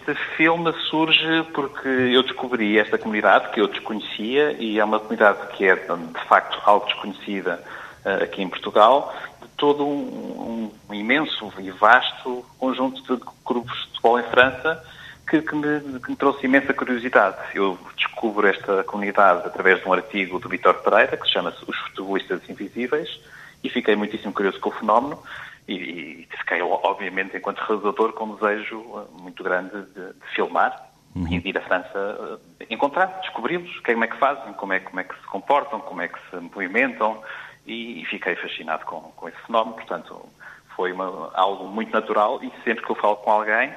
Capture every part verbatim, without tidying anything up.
Este filme surge porque eu descobri esta comunidade que eu desconhecia e é uma comunidade que é, de facto, algo desconhecida uh, aqui em Portugal, de todo um, um imenso e vasto conjunto de grupos de futebol em França que, que, me, que me trouxe imensa curiosidade. Eu descubro esta comunidade através de um artigo do Vítor Pereira, que se chama Os Futebolistas Invisíveis, e fiquei muitíssimo curioso com o fenómeno. E, e fiquei, obviamente, enquanto realizador, com um desejo muito grande de, de filmar uhum. e de ir à França uh, encontrar, descobri-los, como é que fazem, como é, como é que se comportam, como é que se movimentam, e, e fiquei fascinado com, com esse fenómeno. Portanto, foi uma, algo muito natural, e sempre que eu falo com alguém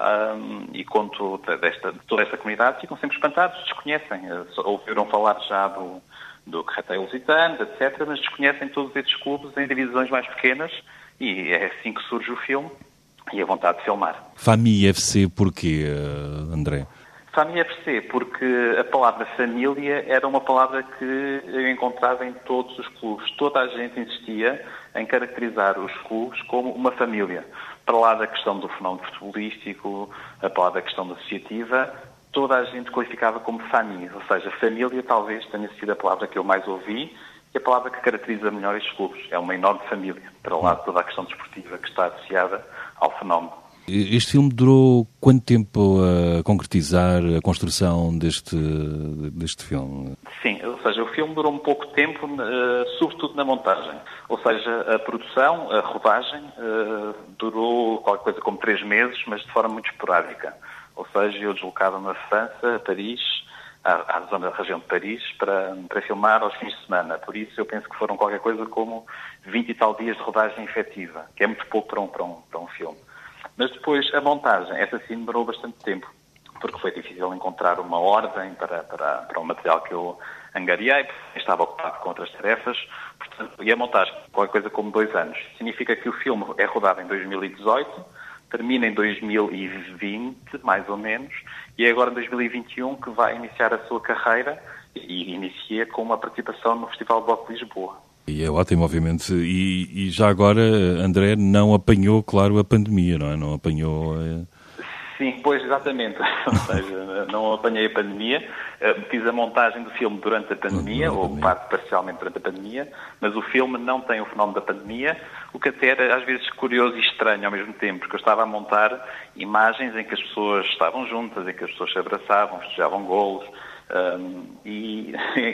um, e conto desta, de toda esta comunidade, ficam sempre espantados, desconhecem, uh, ouviram falar já do, do Carreteiro Lusitano, etcétera, mas desconhecem todos estes clubes em divisões mais pequenas. E é assim que surge o filme e a vontade de filmar. Famille F C porquê, André? Famille F C porque a palavra família era uma palavra que eu encontrava em todos os clubes. Toda a gente insistia em caracterizar os clubes como uma família. Para lá da questão do fenómeno futebolístico, para lá da questão associativa, toda a gente qualificava como família. Ou seja, família talvez tenha sido a palavra que eu mais ouvi, e a palavra que caracteriza melhor estes clubes. É uma enorme família, para lá de toda a questão desportiva que está associada ao fenómeno. Este filme durou quanto tempo a concretizar a construção deste, deste filme? Sim, ou seja, o filme durou um pouco tempo, uh, sobretudo na montagem. Ou seja, a produção, a rodagem, uh, durou qualquer coisa como três meses, mas de forma muito esporádica. Ou seja, eu deslocava-me a França, a Paris, à, à zona da região de Paris, para, para filmar aos fins de semana. Por isso eu penso que foram qualquer coisa como vinte e tal dias de rodagem efetiva, que é muito pouco para um, para um, para um filme. Mas depois a montagem, essa sim demorou bastante tempo, porque foi difícil encontrar uma ordem para, para, para o material que eu angariei, porque estava ocupado com outras tarefas, portanto, e a montagem, qualquer coisa como dois anos. Significa que o filme é rodado em dois mil e dezoito, termina em dois mil e vinte, mais ou menos, e é agora em dois mil e vinte e um que vai iniciar a sua carreira e inicia com uma participação no Festival de Bloco de Lisboa. E é ótimo, obviamente. E, e já agora, André, não apanhou, claro, a pandemia, não é? Não apanhou... É... Sim, pois, exatamente. Ou seja, não apanhei a pandemia. Fiz a montagem do filme durante a pandemia, ou parte parcialmente durante a pandemia, mas o filme não tem o fenómeno da pandemia, o que até era às vezes curioso e estranho ao mesmo tempo, porque eu estava a montar imagens em que as pessoas estavam juntas, em que as pessoas se abraçavam, festejavam golos, um, e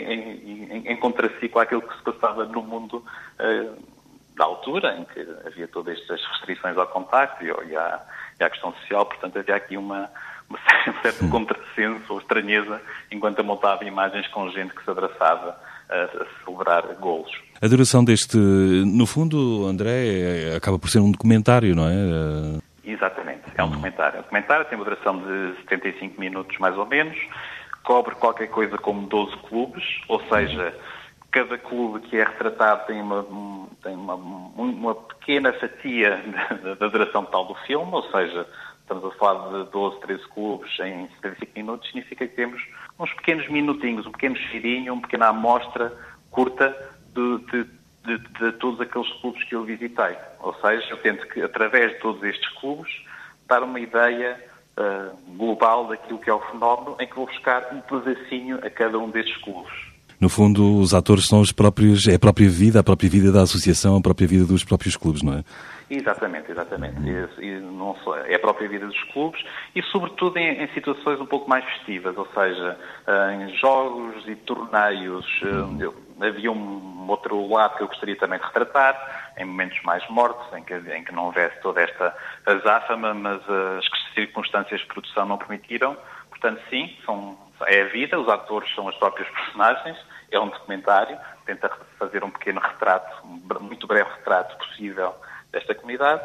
em, em, em contraciclo àquilo que se passava no mundo uh, da altura, em que havia todas estas restrições ao contacto e, e, à, e à questão social. Portanto, havia aqui uma, uma um certo contrassenso ou estranheza enquanto eu montava imagens com gente que se abraçava a, a celebrar golos. A duração deste, no fundo, André, acaba por ser um documentário, não é? Exatamente, é um documentário. O documentário tem uma duração de setenta e cinco minutos, mais ou menos, cobre qualquer coisa como doze clubes, ou seja, cada clube que é retratado tem uma, tem uma, uma pequena fatia da, da duração total do filme, ou seja, estamos a falar de doze, treze clubes em setenta e cinco minutos, significa que temos uns pequenos minutinhos, um pequeno cheirinho, uma pequena amostra curta de, de, de, de todos aqueles clubes que eu visitei. Ou seja, eu tento que, através de todos estes clubes, dar uma ideia uh, global daquilo que é o fenómeno, em que vou buscar um pedacinho a cada um destes clubes. No fundo, os atores são os próprios, é a própria vida, a própria vida da associação, a própria vida dos próprios clubes, não é? Exatamente, exatamente. E, e não só, é a própria vida dos clubes e, sobretudo, em, em situações um pouco mais festivas, ou seja, em jogos e torneios. Eu, havia um outro lado que eu gostaria também de retratar, em momentos mais mortos, em que, em que não houvesse toda esta azáfama, mas as circunstâncias de produção não permitiram. Portanto, sim, são, é a vida, os atores são as próprias personagens, é um documentário, tenta fazer um pequeno retrato, um muito breve retrato possível desta comunidade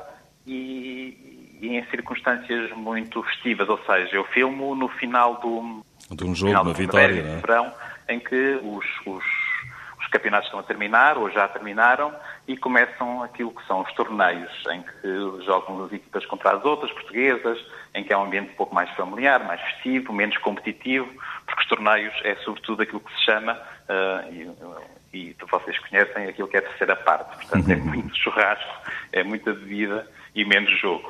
e, e em circunstâncias muito festivas, ou seja, eu filmo no final do... De um jogo, uma vitória, não é? Verão, em que os, os, os campeonatos estão a terminar, ou já terminaram, e começam aquilo que são os torneios, em que jogam as equipas contra as outras, portuguesas, em que é um ambiente um pouco mais familiar, mais festivo, menos competitivo, porque os torneios é sobretudo aquilo que se chama, uh, e, e vocês conhecem, aquilo que é a terceira parte. Portanto, é muito churrasco, é muita bebida e menos jogo.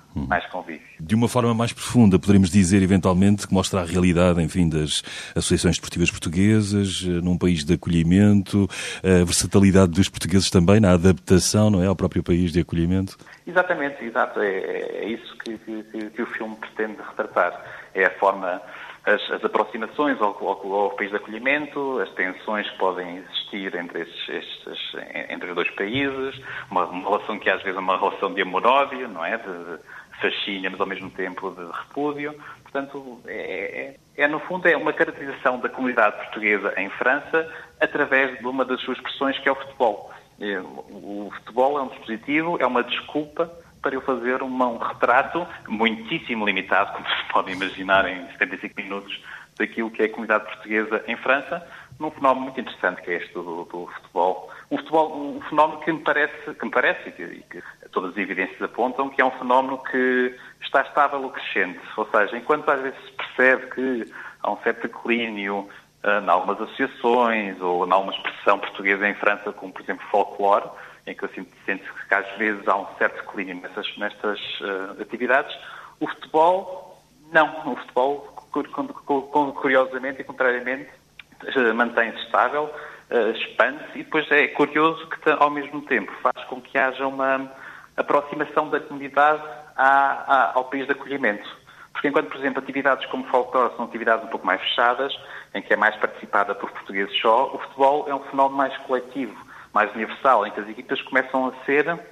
hum. mais convívio. De uma forma mais profunda, poderíamos dizer, eventualmente, que mostra a realidade, enfim, das associações desportivas portuguesas, num país de acolhimento, a versatilidade dos portugueses também na adaptação, não é, ao próprio país de acolhimento? Exatamente, exato. É, é isso que, que, que o filme pretende retratar. É a forma, as, as aproximações ao, ao, ao país de acolhimento, as tensões que podem existir entre, estes, estes, entre os dois países, uma, uma relação que às vezes é uma relação de amor-ódio, não é? De, de fascínio, mas ao mesmo tempo de repúdio. Portanto, é, é, é, no fundo, é uma caracterização da comunidade portuguesa em França através de uma das suas expressões, que é o futebol. O futebol é um dispositivo, é uma desculpa para eu fazer uma, um retrato muitíssimo limitado, como se pode imaginar, em setenta e cinco minutos, daquilo que é a comunidade portuguesa em França, num fenómeno muito interessante que é este do, do futebol. Um futebol, um fenómeno que me parece, que me parece e que, e que todas as evidências apontam, que é um fenómeno que está estável ou crescente. Ou seja, enquanto às vezes se percebe que há um certo declínio uh, em algumas associações ou em alguma expressão portuguesa em França, como por exemplo folclore, em que eu sinto, sinto que às vezes há um certo declínio nessas, nestas uh, atividades, o futebol, não. O futebol, curiosamente e contrariamente, mantém-se estável, uh, expande-se e depois é curioso que ao mesmo tempo faz com que haja uma aproximação da comunidade à, à, ao país de acolhimento. Porque enquanto, por exemplo, atividades como folclore são atividades um pouco mais fechadas, em que é mais participada por portugueses só, o futebol é um fenómeno mais coletivo, mais universal, em que as equipas começam a ser, a,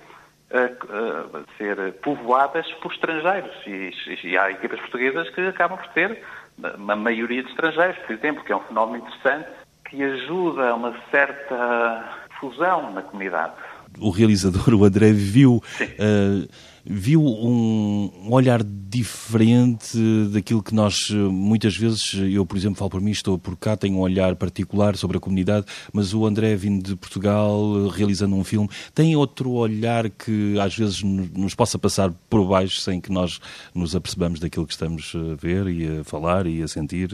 a ser povoadas por estrangeiros. E, e há equipas portuguesas que acabam por ter uma maioria de estrangeiros, por exemplo, que é um fenómeno interessante que ajuda a uma certa fusão na comunidade. O realizador, o André, viu, uh, viu um olhar diferente daquilo que nós, muitas vezes, eu, por exemplo, falo por mim, estou por cá, tenho um olhar particular sobre a comunidade, mas o André, vindo de Portugal, realizando um filme, tem outro olhar que às vezes nos possa passar por baixo sem que nós nos apercebamos daquilo que estamos a ver e a falar e a sentir,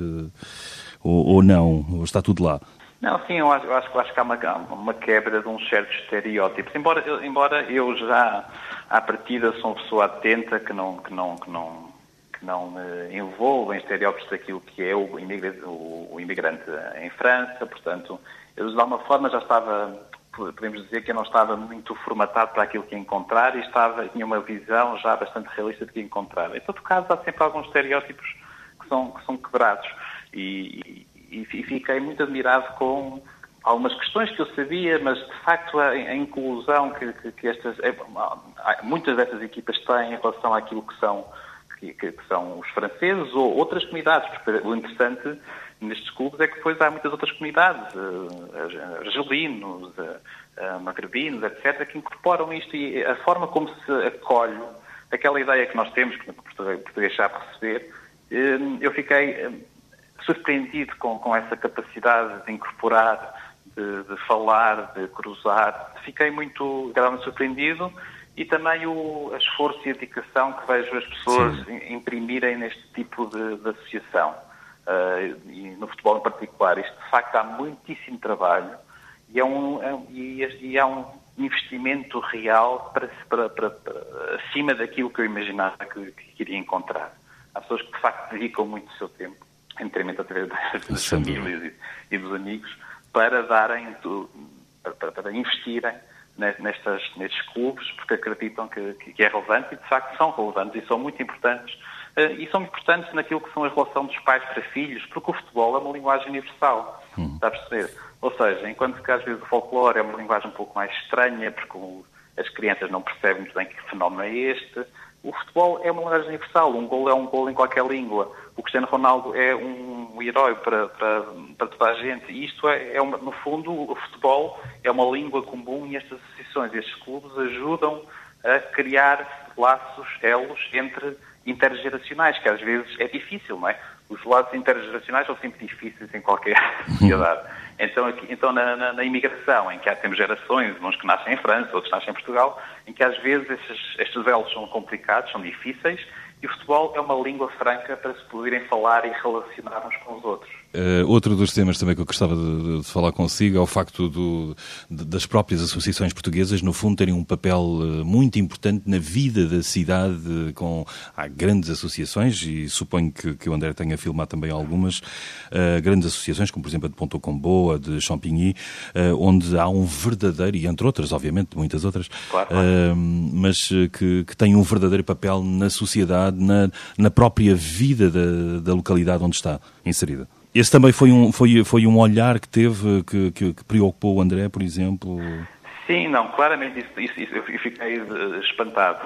ou, ou não, ou está tudo lá? Não, sim, eu acho, eu acho, eu acho que há uma, uma quebra de uns certos estereótipos. Embora, embora eu já, à partida, sou uma pessoa atenta que não, que não, que não, que não me envolva em estereótipos daquilo que é o imigrante, o, o imigrante em França. Portanto, eu, de alguma forma, já estava, podemos dizer que eu não estava muito formatado para aquilo que ia encontrar e estava, tinha uma visão já bastante realista do que ia encontrar. Em todo caso, há sempre alguns estereótipos que são, que são quebrados. E, e fiquei muito admirado com algumas questões que eu sabia, mas de facto a, a inclusão que, que, que estas, muitas dessas equipas têm em relação àquilo que são, que, que são os franceses ou outras comunidades, porque o interessante nestes clubes é que depois há muitas outras comunidades, uh, argelinos, uh, uh, magrebinos, etcétera, que incorporam isto e a forma como se acolhe aquela ideia que nós temos, que o português sabe receber, uh, eu fiquei Uh, surpreendido com, com essa capacidade de incorporar, de, de falar, de cruzar. Fiquei muito, realmente surpreendido e também o esforço e a dedicação que vejo as pessoas Sim. imprimirem neste tipo de, de associação. Uh, e no futebol em particular. Isto, de facto, há muitíssimo trabalho e é um, é, e, e há um investimento real para, para, para, para, acima daquilo que eu imaginava que, que iria encontrar. Há pessoas que, de facto, dedicam muito o seu tempo, inteiramente através das famílias e, e dos amigos, para darem, para, para investirem nestas, nestes clubes, porque acreditam que, que é relevante e, de facto, são relevantes e são muito importantes. E são importantes naquilo que são a relação dos pais para filhos, porque o futebol é uma linguagem universal, hum. está a perceber? Ou seja, enquanto que às vezes o folclore é uma linguagem um pouco mais estranha, porque as crianças não percebem muito bem que fenómeno é este, o futebol é uma linguagem universal, um gol é um gol em qualquer língua. O Cristiano Ronaldo é um herói para, para, para toda a gente. E isto é, é uma, no fundo, o futebol é uma língua comum e estas associações, estes clubes ajudam a criar laços, elos entre intergeracionais, que às vezes é difícil, não é? Os laços intergeracionais são sempre difíceis em qualquer sociedade. Então, aqui, então na, na, na imigração, em que há, temos gerações, uns que nascem em França, outros que nascem em Portugal, em que às vezes estes, estes elos são complicados, são difíceis, E o futebol é uma língua franca para se poderem falar e relacionar uns com os outros. Uh, outro dos temas também que eu gostava de, de falar consigo é o facto do, de, das próprias associações portuguesas, no fundo, terem um papel uh, muito importante na vida da cidade. Uh, com, há grandes associações, e suponho que, que o André tenha filmado também algumas, uh, grandes associações, como por exemplo a de Ponta Comboa, a de Champigny, uh, onde há um verdadeiro, e entre outras, obviamente, muitas outras, claro, claro. Uh, mas uh, que, que têm um verdadeiro papel na sociedade, na, na própria vida da, da localidade onde está inserida. Esse também foi um, foi, foi um olhar que teve, que, que, que preocupou o André, por exemplo? Sim, não, claramente isso, isso, isso, eu fiquei espantado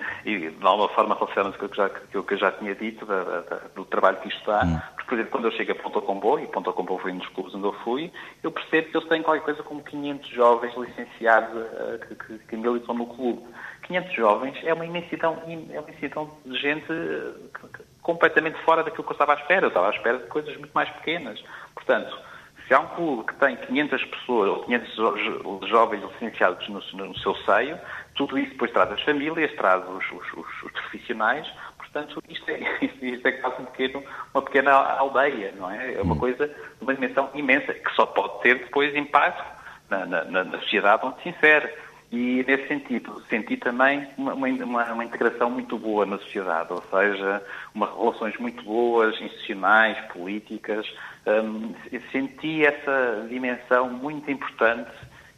e de alguma forma relacionando-se com o que, já, com o que eu já tinha dito da, da, do trabalho que isto dá, hum. porque, por exemplo, quando eu chego a Ponta Comboa, e Ponta Comboa foi um dos clubes onde eu fui, eu percebo que eles têm qualquer coisa como quinhentos jovens licenciados uh, que, que, que militam no clube. quinhentos jovens é uma imensidão, é uma imensidão de gente uh, completamente fora daquilo que eu estava à espera. Eu estava à espera de coisas muito mais pequenas. Portanto, se há um clube que tem quinhentas pessoas ou quinhentos jo- jovens licenciados no, no seu seio, tudo isso depois traz as famílias, traz os, os, os, os profissionais. Portanto, isto é, isto é quase um pequeno, uma pequena aldeia, não é? É uma coisa de uma dimensão imensa, que só pode ter depois impacto na, na, na sociedade onde se insere. E, nesse sentido, senti também uma, uma, uma integração muito boa na sociedade, ou seja, uma, relações muito boas, institucionais, políticas. Um, senti essa dimensão muito importante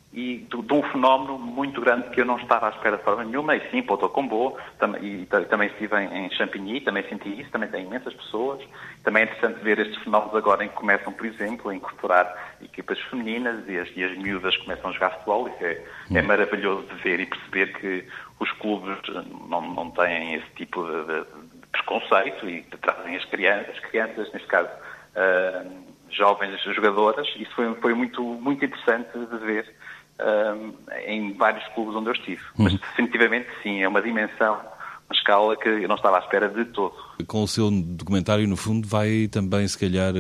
e de, de um fenómeno muito grande que eu não estava à espera de forma nenhuma. E sim, Ponta Comboa, tam, e t- também estive em, em Champigny, também senti isso, também tem imensas pessoas. Também é interessante ver estes fenómenos agora em que começam, por exemplo, a incorporar equipas femininas e as, e as miúdas começam a jogar futebol. Isso é, é maravilhoso de ver e perceber que os clubes não, não têm esse tipo de, de, de preconceito e trazem as crianças, as crianças neste caso, uh, jovens jogadoras. Isso foi, foi muito, muito interessante de ver uh, em vários clubes onde eu estive. Uhum. Mas definitivamente sim, é uma dimensão, uma escala que eu não estava à espera de todo. Com o seu documentário, no fundo, vai também, se calhar,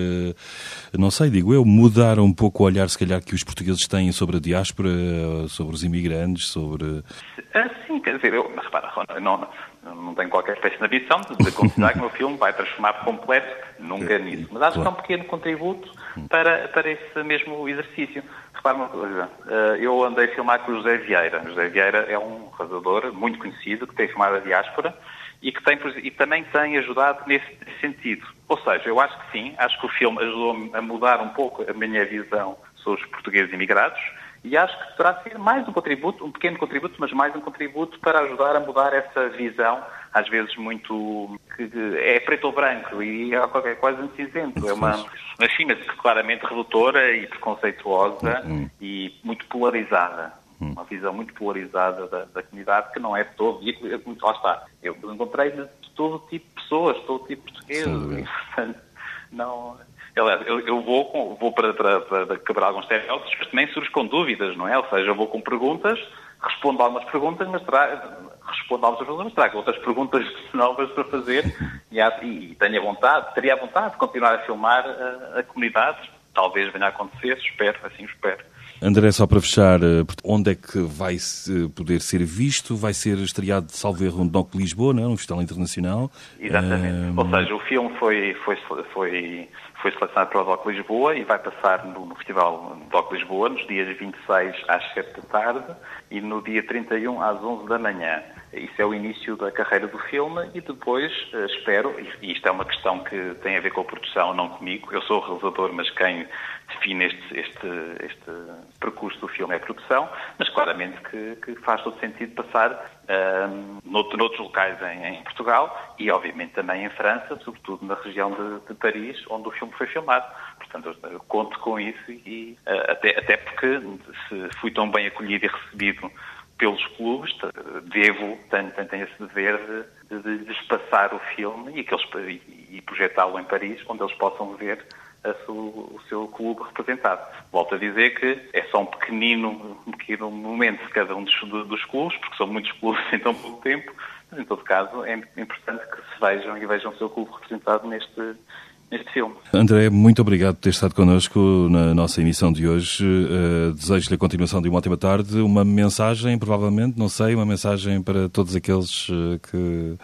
não sei, digo eu, mudar um pouco o olhar, se calhar, que os portugueses têm sobre a diáspora, sobre os imigrantes, sobre... Sim, quer dizer, eu, repara, não, não, não tenho qualquer espécie de ambição de, de considerar que o meu filme vai transformar por completo, nunca é, nisso. Mas acho claro. que é um pequeno contributo para, para esse mesmo exercício. Repara uma coisa, eu andei a filmar com o José Vieira. O José Vieira é um realizador muito conhecido, que tem filmado a diáspora, e que tem, e também tem ajudado nesse sentido. Ou seja, eu acho que sim, acho que o filme ajudou-me a mudar um pouco a minha visão sobre os portugueses imigrados e acho que poderá ser mais um contributo, um pequeno contributo, mas mais um contributo para ajudar a mudar essa visão, às vezes muito... que é preto ou branco e é qualquer coisa em cinzento. É uma, uma China claramente redutora e preconceituosa uhum. e muito polarizada. Uma visão muito polarizada da, da comunidade que não é de todo. E lá está. Eu encontrei de todo tipo de pessoas, todo tipo de portugueses. E, portanto, não... Aliás, eu, eu vou, com, vou para, para, para quebrar alguns estereótipos, mas também surge com dúvidas, não é? Ou seja, eu vou com perguntas, respondo a algumas perguntas, mas trago, respondo a algumas perguntas, mas trago outras perguntas novas para fazer e, e, e tenho a vontade, teria a vontade de continuar a filmar a, a comunidade. Talvez venha a acontecer, espero, assim espero. André, só para fechar, onde é que vai poder ser visto? Vai ser estreado, salvo erro, no D O C de Lisboa, não é? No Festival Internacional. Exatamente. Um... Ou seja, o filme foi, foi, foi, foi selecionado para o D O C de Lisboa e vai passar no, no Festival D O C de Lisboa nos dias vinte e seis às sete da tarde e no dia trinta e um às onze da manhã. Isso é o início da carreira do filme e depois uh, espero, e isto é uma questão que tem a ver com a produção, não comigo, eu sou o realizador, mas quem define este, este, este percurso do filme é a produção, mas claramente que, que faz todo sentido passar uh, noutro, noutros locais em, em Portugal e obviamente também em França, sobretudo na região de, de Paris, onde o filme foi filmado. Portanto, eu, eu conto com isso e uh, até, até porque se fui tão bem acolhido e recebido pelos clubes, devo, tenho, tenho esse dever de, de, de passar o filme e, que eles, e, e projetá-lo em Paris, onde eles possam ver a su, o seu clube representado. Volto a dizer que é só um pequenino, um pequeno momento de cada um dos, dos clubes, porque são muitos clubes em tão pouco tempo, mas em todo caso é importante que se vejam e vejam o seu clube representado neste neste filme. André, muito obrigado por ter estado connosco na nossa emissão de hoje. Uh, desejo-lhe a continuação de uma ótima tarde. Uma mensagem, provavelmente, não sei, uma mensagem para todos aqueles uh, que,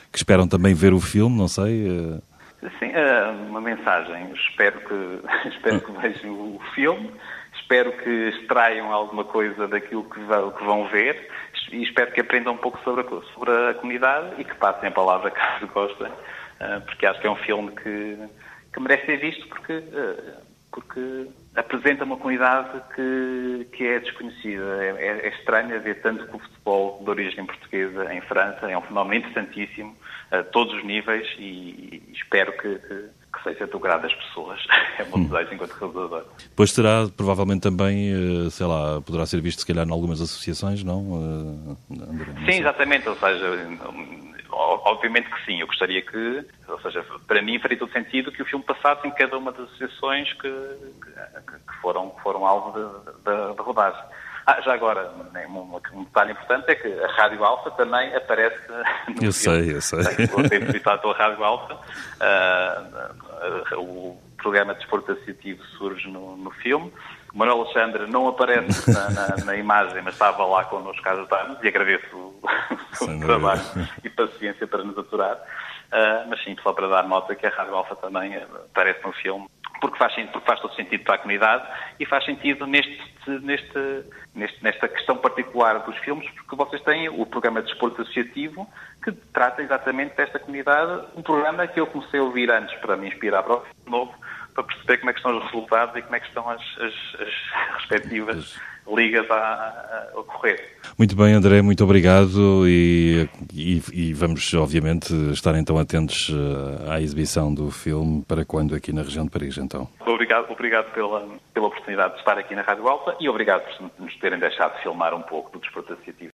que esperam também ver o filme, não sei. Sim, uma mensagem. Espero que, espero que vejam o filme, espero que extraiam alguma coisa daquilo que vão ver e espero que aprendam um pouco sobre a, sobre a comunidade e que passem a palavra caso gostem, porque acho que é um filme que, que merece ser visto porque, porque apresenta uma comunidade que, que é desconhecida. É, é estranho ver tanto que o futebol de origem portuguesa em França. É um fenómeno interessantíssimo a todos os níveis e, e espero que, que, que seja do grado das pessoas. É um bom desejo enquanto realizador. Depois terá, provavelmente também, sei lá, poderá ser visto se calhar em algumas associações, não? André, não sim, sei. Exatamente. Ou seja, obviamente que sim. Eu gostaria que, ou seja, para mim faria todo sentido que o filme passasse em cada uma das associações que, que, que, foram, que foram alvo da rodagem. Ah, já agora, um, um detalhe importante é que a Rádio Alfa também aparece no eu filme. Sei, eu sei. Vou ter visitado pela Rádio Alfa. Uh, uh, o programa de desporto associativo surge no, no filme. O Manuel Alexandre não aparece na, na, na imagem, mas estava lá connosco a ajudar-nos e agradeço o, o trabalho e paciência para nos aturar. Uh, mas sim, só para dar nota que a Rádio Alfa também aparece no filme. Porque faz, porque faz todo sentido para a comunidade e faz sentido neste, neste, neste, nesta questão particular dos filmes, porque vocês têm o programa de desporto associativo que trata exatamente desta comunidade, um programa que eu comecei a ouvir antes para me inspirar para o filme novo, para perceber como é que estão os resultados e como é que estão as, as, as respectivas ligas a, a ocorrer. Muito bem, André, muito obrigado e, e, e vamos, obviamente, estar então atentos à exibição do filme para quando aqui na região de Paris, então. Obrigado, obrigado pela, pela oportunidade de estar aqui na Rádio Alfa e obrigado por nos terem deixado filmar um pouco do desporto associativo.